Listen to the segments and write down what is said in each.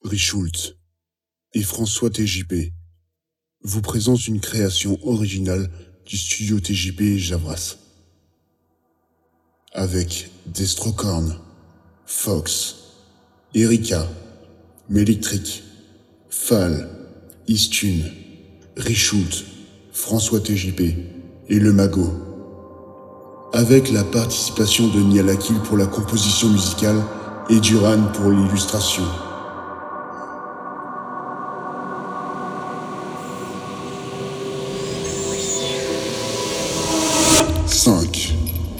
Richult et François TJP vous présentent une création originale du studio TJP et Javras. Avec Destrocorn, Fox, Erika, Melectric, Fall, Istune, Richult, François TJP et Le Mago. Avec la participation de Nial Akil pour la composition musicale et Duran pour l'illustration. Cinq.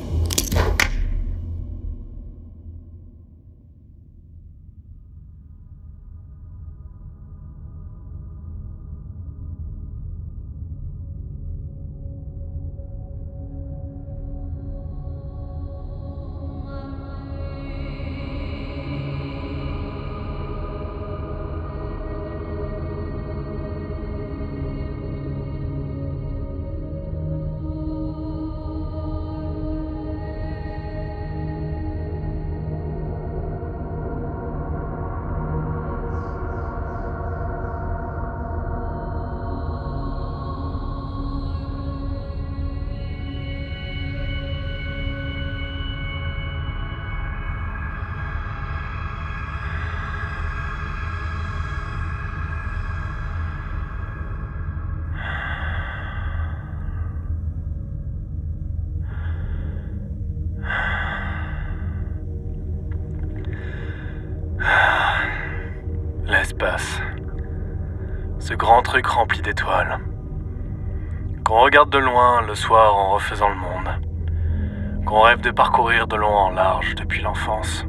L'espace. Ce grand truc rempli d'étoiles. Qu'on regarde de loin le soir en refaisant le monde. Qu'on rêve de parcourir de long en large depuis l'enfance.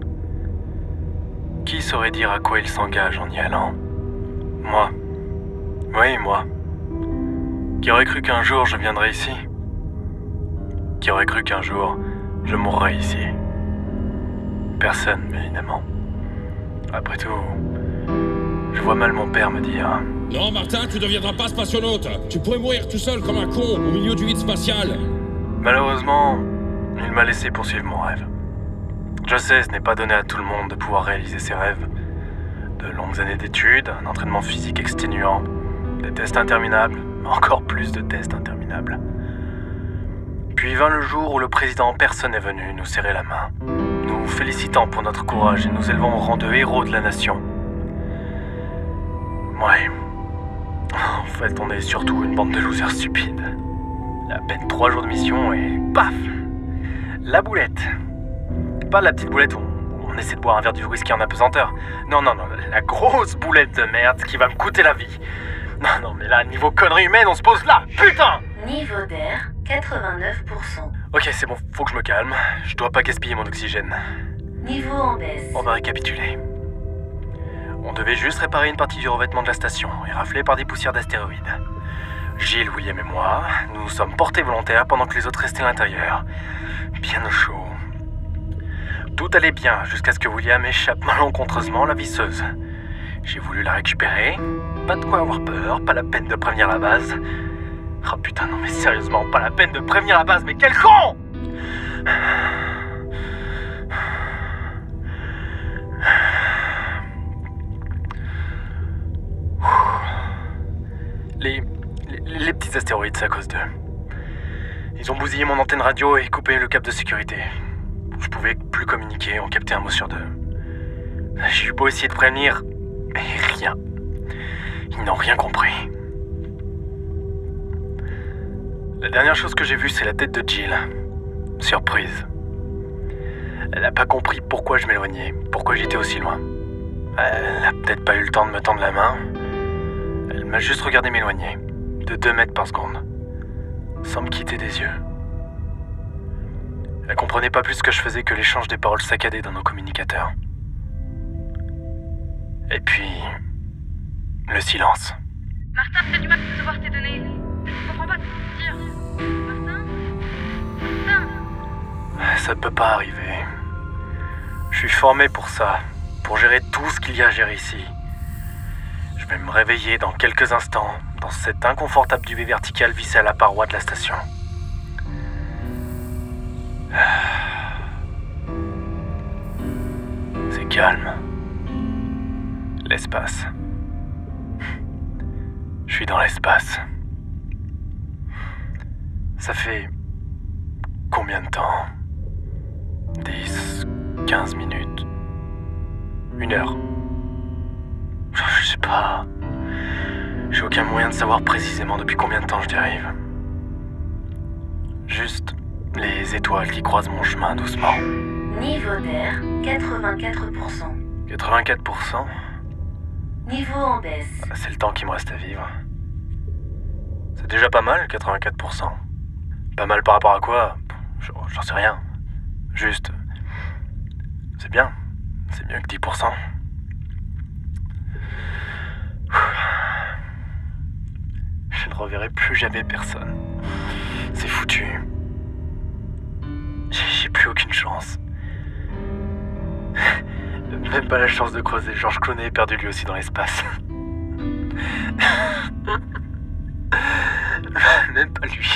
Qui saurait dire à quoi il s'engage en y allant? Moi. Oui, moi. Qui aurait cru qu'un jour je viendrais ici? Qui aurait cru qu'un jour je mourrais ici? Personne, évidemment. Après tout, je vois mal mon père me dire... Non, Martin, tu ne deviendras pas spationaute. Tu pourrais mourir tout seul comme un con au milieu du vide spatial. Malheureusement, il m'a laissé poursuivre mon rêve. Je sais, ce n'est pas donné à tout le monde de pouvoir réaliser ses rêves. De longues années d'études, un entraînement physique exténuant, des tests interminables, encore plus de tests interminables. Puis vint le jour où le président en personne est venu nous serrer la main, nous félicitant pour notre courage et nous élevant au rang de héros de la nation. Ouais. En fait, on est surtout une bande de losers stupides. À peine 3 jours de mission et paf! La boulette. Pas la petite boulette où on essaie de boire un verre du whisky en apesanteur. Non, la grosse boulette de merde qui va me coûter la vie. Non, mais là, niveau connerie humaine, on se pose là, putain! Niveau d'air, 89%. Ok, c'est bon, faut que je me calme. Je dois pas gaspiller mon oxygène. Niveau en baisse. On va récapituler. On devait juste réparer une partie du revêtement de la station, éraflée par des poussières d'astéroïdes. Gilles, William et moi, nous nous sommes portés volontaires pendant que les autres restaient à l'intérieur. Bien au chaud. Tout allait bien jusqu'à ce que William échappe malencontreusement la visseuse. J'ai voulu la récupérer. Pas de quoi avoir peur, pas la peine de prévenir la base. Oh putain, non mais sérieusement, pas la peine de prévenir la base, mais quel con! Les petits astéroïdes, c'est à cause d'eux. Ils ont bousillé mon antenne radio et coupé le câble de sécurité. Je pouvais plus communiquer, on captait un mot sur deux. J'ai eu beau essayer de prévenir, mais rien. Ils n'ont rien compris. La dernière chose que j'ai vue, c'est la tête de Jill. Surprise. Elle n'a pas compris pourquoi je m'éloignais, pourquoi j'étais aussi loin. Elle a peut-être pas eu le temps de me tendre la main. Elle m'a juste regardé m'éloigner, de 2 mètres par seconde, sans me quitter des yeux. Elle comprenait pas plus ce que je faisais que l'échange des paroles saccadées dans nos communicateurs. Et puis... le silence. Martin, t'as du mal à recevoir tes données. Je comprends pas ce que tu veux dire. Martin. Ça ne peut pas arriver. Je suis formé pour ça, pour gérer tout ce qu'il y a à gérer ici. Je vais me réveiller dans quelques instants, dans cet inconfortable duvet vertical vissé à la paroi de la station. C'est calme. L'espace. Je suis dans l'espace. Ça fait combien de temps? 10, 15 minutes? 1 heure? Je sais pas. J'ai aucun moyen de savoir précisément depuis combien de temps je dérive. Juste les étoiles qui croisent mon chemin doucement. Niveau d'air, 84%. 84%? Niveau en baisse. C'est le temps qui me reste à vivre. C'est déjà pas mal, 84%. Pas mal par rapport à quoi? J'en sais rien. Juste... C'est bien. C'est mieux que 10%. Je ne reverrai plus jamais personne. C'est foutu. J'ai plus aucune chance. Même pas la chance de croiser George Clooney, perdu lui aussi dans l'espace. Même pas lui.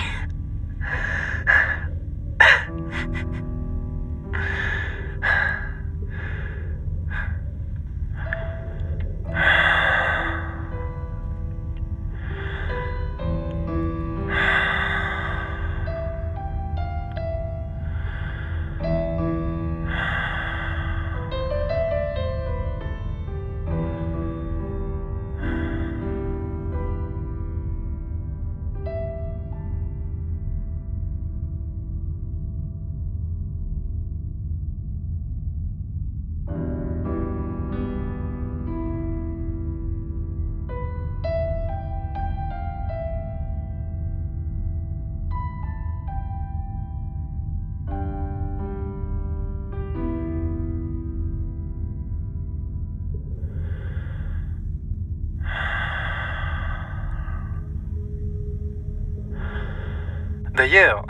D'ailleurs,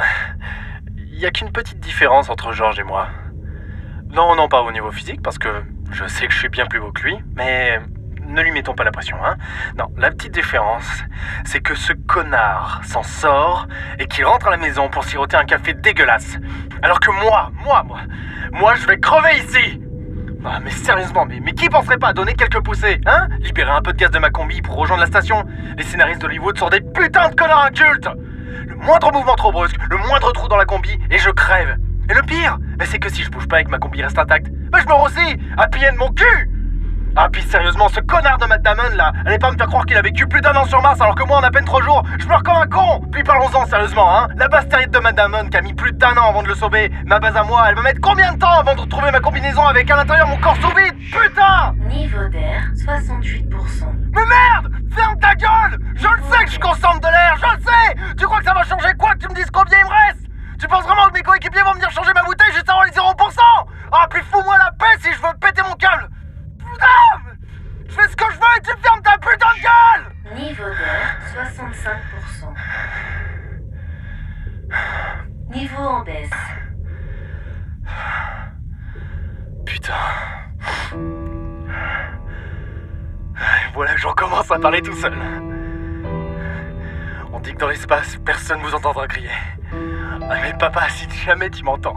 il n'y a qu'une petite différence entre George et moi. Non, pas au niveau physique, parce que je sais que je suis bien plus beau que lui, mais ne lui mettons pas la pression, hein. Non, la petite différence, c'est que ce connard s'en sort et qu'il rentre à la maison pour siroter un café dégueulasse. Alors que moi, je vais crever ici. Ah, mais sérieusement, mais qui penserait pas à donner quelques poussées, hein? Libérer un peu de gaz de ma combi pour rejoindre la station. Les scénaristes d'Hollywood sont des putains de connards incultes. Le moindre mouvement trop brusque, le moindre trou dans la combi, et je crève. Et le pire, c'est que si je bouge pas et que ma combi reste intacte, je meurs aussi, à pied de mon cul. Ah, puis sérieusement, ce connard de Matt Damon là, allez pas me faire croire qu'il a vécu plus d'1 an sur Mars alors que moi en à peine 3 jours, je meurs comme un con. Puis parlons-en sérieusement, hein. La base terrible de Matt Damon qui a mis plus d'1 an avant de le sauver, ma base à moi, elle va mettre combien de temps avant de retrouver ma combinaison avec à l'intérieur mon corps sous vide? Putain! Niveau d'air, 68%. Mais merde! Ferme ta gueule! Je le sais que je consomme de l'air, je le sais! Tu crois que ça va changer quoi que tu me dises combien il me reste? Tu penses vraiment que mes coéquipiers vont venir changer ma bouteille juste avant les 0%? Ah, puis fous-moi la paix si je veux péter mon câble! Putain! Je fais ce que je veux et tu fermes ta putain de gueule! Niveau d'air, 65%. Niveau en baisse. Putain. Et voilà que j'en commence à parler tout seul. On dit que dans l'espace, personne vous entendra crier. Ah mais papa, si jamais tu m'entends,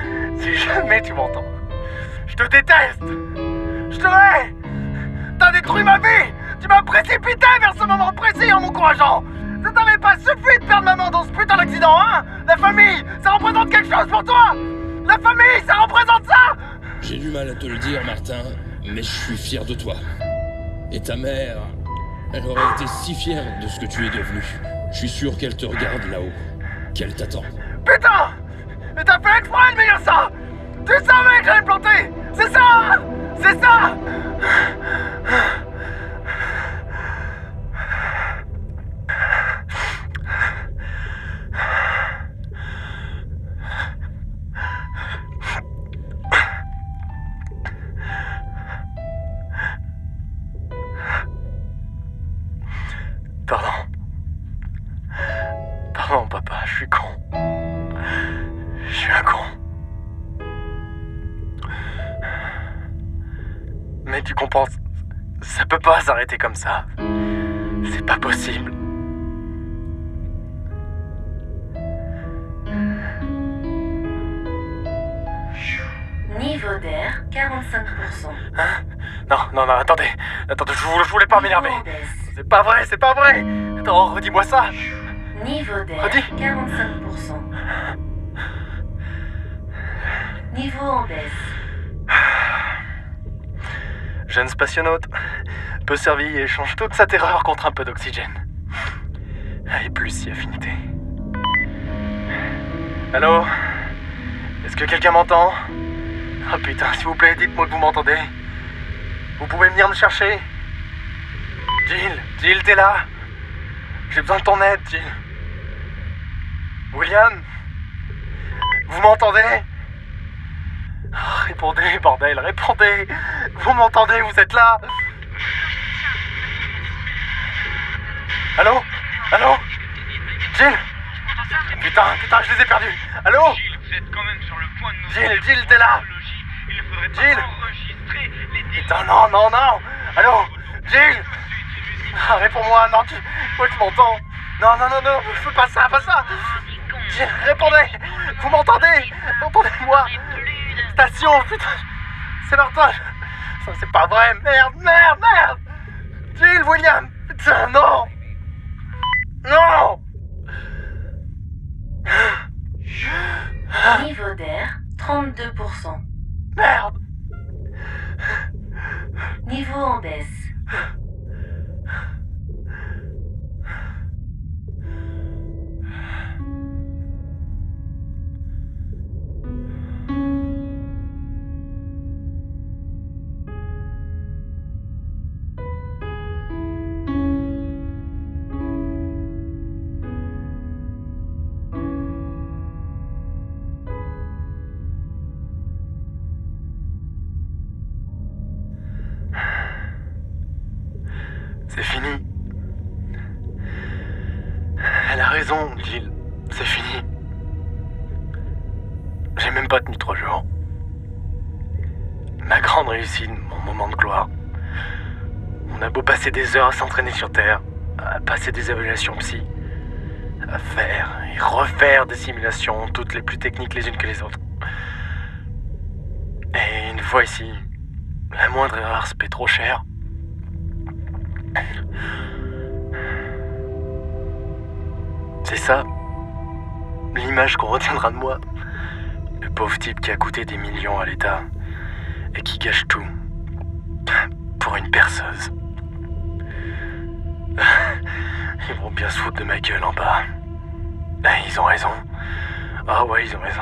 je te déteste! Je te hais! T'as détruit ma vie! Tu m'as précipité vers ce moment précis en m'encourageant! Ça t'avait pas suffi de perdre maman dans ce putain d'accident, hein? La famille, ça représente quelque chose pour toi! La famille, ça représente ça! J'ai du mal à te le dire, Martin, mais je suis fier de toi. Et ta mère, elle aurait été si fière de ce que tu es devenu. Je suis sûr qu'elle te regarde là-haut, qu'elle t'attend. Putain! Mais t'as fait exprès de me dire ça! Tu savais que j'allais me planter! C'est ça! C'est ça! Pardon, papa, je suis con. Je suis un con. Mais tu comprends, ça peut pas s'arrêter comme ça. C'est pas possible. Niveau d'air, d'air, 45%. Hein? Non, attendez, je voulais pas m'énerver. Niveau en baisse. C'est pas vrai. Attends, redis-moi ça. Niveau d'air, Redis. 45%. Niveau en baisse. Jeune spationaute, peu servi et échange toute sa terreur contre un peu d'oxygène. Et plus si affinité. Allô? Est-ce que quelqu'un m'entend? Ah putain, s'il vous plaît, dites-moi que vous m'entendez. Vous pouvez venir me chercher? Jill, t'es là? J'ai besoin de ton aide, Jill. William? Vous m'entendez? Répondez, bordel, répondez! Vous m'entendez, vous êtes là? Allô? Jill? Putain, je les ai perdus! Allô? Jill, vous êtes quand même sur le point de nous... Jill, t'es là? Il faudrait pas Jill. enregistrer les Putain, non! Allô? Jill? Ah, réponds-moi, non, tu m'entends? Non, je fais pas ça! Jill, répondez! Vous m'entendez? Entendez-moi! Station, putain! C'est Martin! Ça, c'est pas vrai! Merde! Jill, William! Putain, non! Niveau d'air, 32%. Merde! Niveau en baisse. C'est fini. Elle a raison, Jill. C'est fini. J'ai même pas tenu 3 jours. Ma grande réussite, mon moment de gloire. On a beau passer des heures à s'entraîner sur Terre, à passer des évaluations psy, à faire et refaire des simulations, toutes les plus techniques les unes que les autres. Et une fois ici, la moindre erreur se paie trop cher. C'est ça, l'image qu'on retiendra de moi. Le pauvre type qui a coûté des millions à l'État et qui gâche tout pour une perceuse. Ils vont bien se foutre de ma gueule en bas. Ils ont raison. Ah ouais, ils ont raison.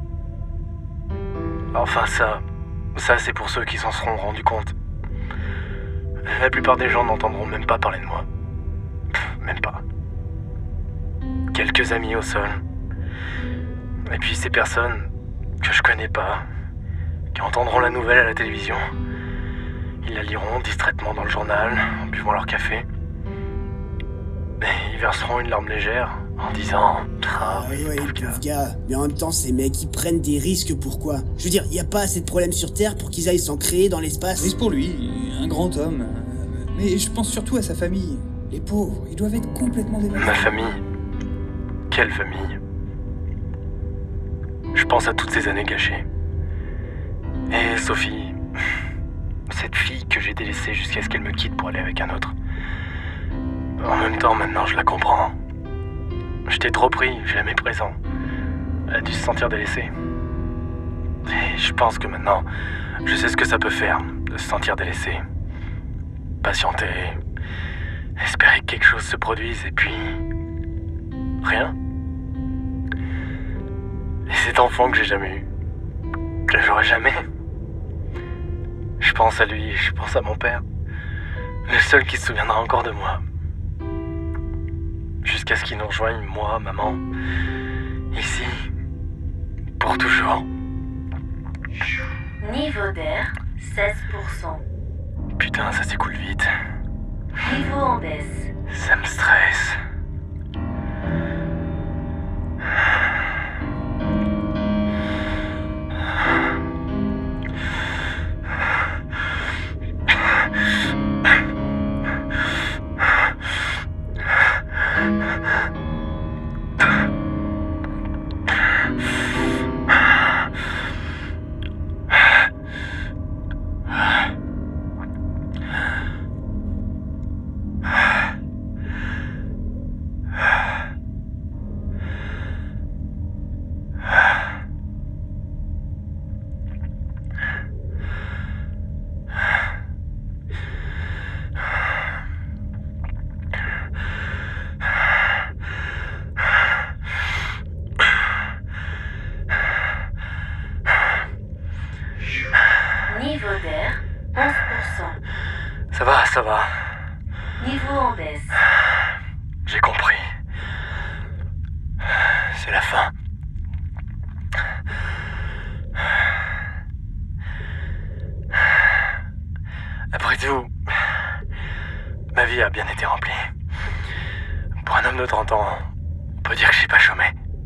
Enfin ça c'est pour ceux qui s'en seront rendus compte. La plupart des gens n'entendront même pas parler de moi. Même pas. Quelques amis au sol. Et puis ces personnes que je connais pas, qui entendront la nouvelle à la télévision, ils la liront distraitement dans le journal, en buvant leur café. Et ils verseront une larme légère en disant Ah oui, pauvre gars. Mais en même temps, ces mecs, ils prennent des risques, pourquoi? Je veux dire, y a pas assez de problèmes sur Terre pour qu'ils aillent s'en créer dans l'espace. Triste pour lui, un grand homme. Mais je pense surtout à sa famille. Les pauvres, ils doivent être complètement dévastés. Ma famille. Quelle famille? Je pense à toutes ces années gâchées. Et Sophie, cette fille que j'ai délaissée jusqu'à ce qu'elle me quitte pour aller avec un autre. En même temps, maintenant, je la comprends. J'étais trop pris, jamais présent. Elle a dû se sentir délaissée. Et je pense que maintenant, je sais ce que ça peut faire, de se sentir délaissé. Patienter, espérer que quelque chose se produise, et puis... rien. Et cet enfant que j'ai jamais eu, que j'aurai jamais. Je pense à lui, je pense à mon père. Le seul qui se souviendra encore de moi. Jusqu'à ce qu'il nous rejoigne, moi, maman, ici, pour toujours. Niveau d'air, 16%. Putain, ça s'écoule vite. Niveau en baisse. Ça me stresse. Niveau d'air, 11%. Ça va, ça va. Niveau en baisse. J'ai compris. C'est la fin. Après tout, ma vie a bien été remplie. Pour un homme de 30 ans, on peut dire que j'ai pas chômé.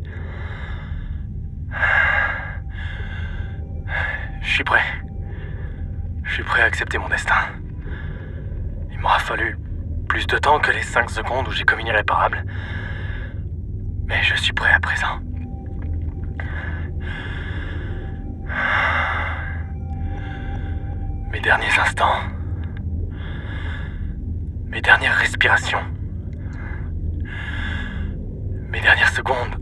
Je suis prêt. Je suis prêt à accepter mon destin. Il m'aura fallu plus de temps que les 5 secondes où j'ai commis l'irréparable. Mais je suis prêt à présent. Mes derniers instants. Mes dernières respirations. Mes dernières secondes.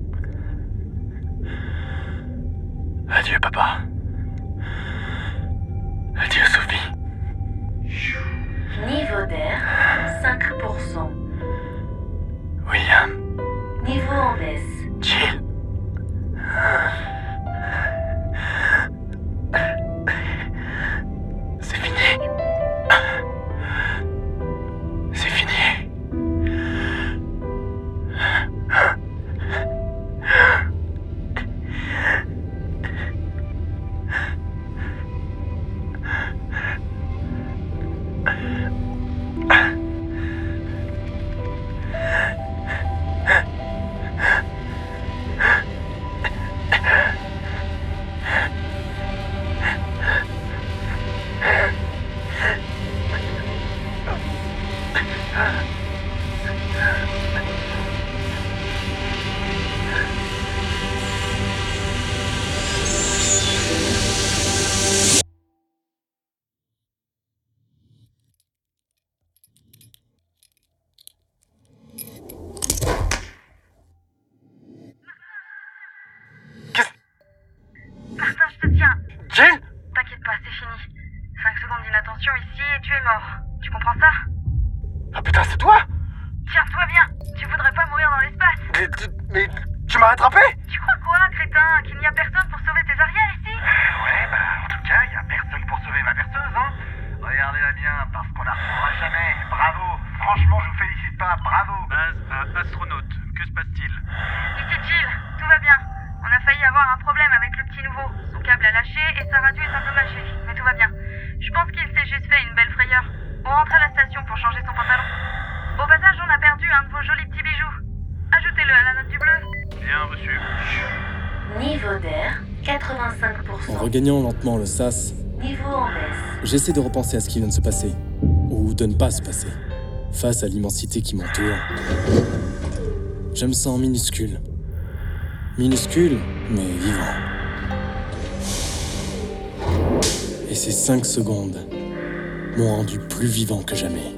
Adieu, papa. Adieu, Sophie. Niveau d'air, 5%. William. Niveau en baisse. Jill. C'est fini. C'est fini. Martin, je te tiens. Jill? T'inquiète pas, c'est fini. 5 secondes d'inattention ici et tu es mort. Tu comprends ça? Ah putain, c'est toi? Tiens-toi bien. Tu voudrais pas mourir dans l'espace. Mais tu m'as rattrapé? Tu crois quoi, crétin? Qu'il n'y a personne pour sauver tes arrières ici? Ouais, en tout cas, y a personne pour sauver ma perceuse, hein. Regardez-la bien, parce qu'on la retrouvera jamais. Bravo. Franchement, je vous félicite pas. Bravo. Base à astronaute. Que se passe-t-il? Ici Jill, tout va bien. On a failli avoir un problème avec le petit nouveau. Son câble a lâché et sa radio est endommagée. Mais tout va bien. Je pense qu'il s'est juste fait une belle frayeur. On rentre à la station pour changer son pantalon. Au passage, on a perdu un de vos jolis petits bijoux. Ajoutez-le à la note du bleu. Bien reçu. Niveau d'air, 85%. En regagnant lentement le sas, Niveau en baisse. j'essaie de repenser à ce qui vient de se passer, ou de ne pas se passer, face à l'immensité qui m'entoure. Je me sens minuscule. Minuscule, mais vivant. Et ces 5 secondes m'ont rendu plus vivant que jamais.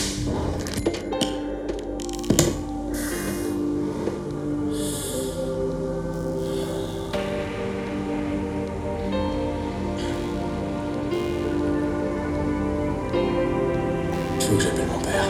Il faut que j'appelle mon père.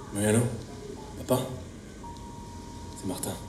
Oui, allô? Papa? C'est Martin.